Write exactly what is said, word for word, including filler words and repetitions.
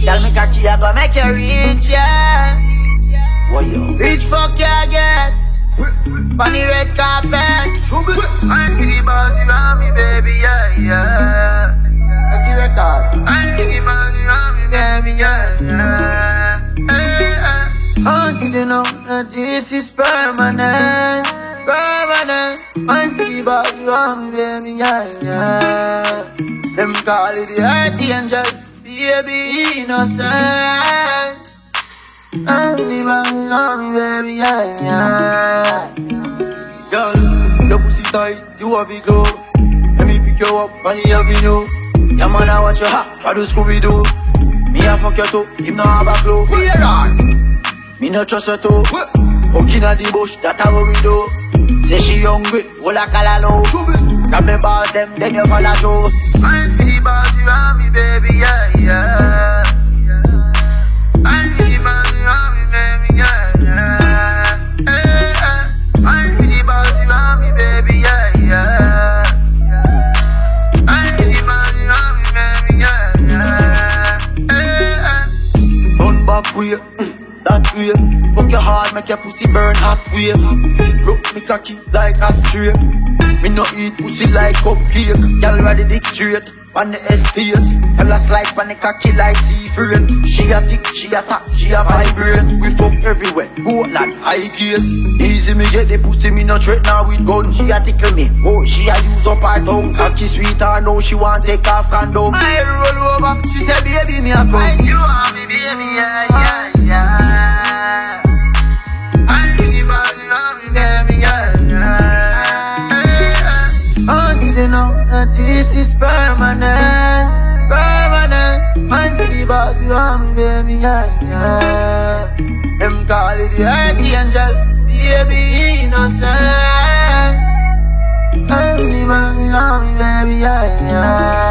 Girl, me cocky, I go make you rich, yeah. What you? Rich fuck you get. On the red carpet. I'm for the boss, you want me, baby, yeah, yeah. Cocky record. I'm for the boss, you want me, baby, yeah, yeah. Hey, hey. I want you to know that this is permanent. Permanent. I'm for the boss, you want me, baby, yeah, yeah. Them call it the earth angel. Baby, innocence. I'm the boss, you want me, baby, yeah, yeah. Girl, your pussy tight, you have it glow. Let me pick you up on the avenue. Your man, I want you hot, I do Scooby-Doo. Me a fuck you too, him no have a clue. Fear on. Me no trust you too. Walking at the bush, that's how we do. Say she hungry, all I call her low. Grab the balls, them, then you follow through. I'm for the boss, you want me, baby, yeah, yeah. I'm for the boss, you want me, baby, yeah, yeah. Hey, hey. I'm for the boss, you want me, baby, yeah, yeah. I'm for the boss, you want me, baby, yeah, yeah. Hey, hey. Run back way, mm, that way. Fuck your heart, make your pussy burn hot way. Look me cocky like a stray. Me no eat pussy like cupcake. Y'all ready dick straight on the estate. Y'all a slide on the cocky like seafood. She a tick, she a tap, she a vibrate. We fuck everywhere, Portland, high gate. Easy me get the pussy, me no threat now with gun. She a tickle me, oh she a use up her tongue. Cocky sweet and now she want take off condom. I roll over, she say baby me a come. And you want me baby, yeah, yeah, yeah. I really want you want me baby, yeah, yeah. I need to know that this is permanent, permanent. I'm for the boss, you want me, baby, yeah, yeah. Them call it the earth angel, baby, innocent. I'm the boss, you want me, baby, yeah, yeah.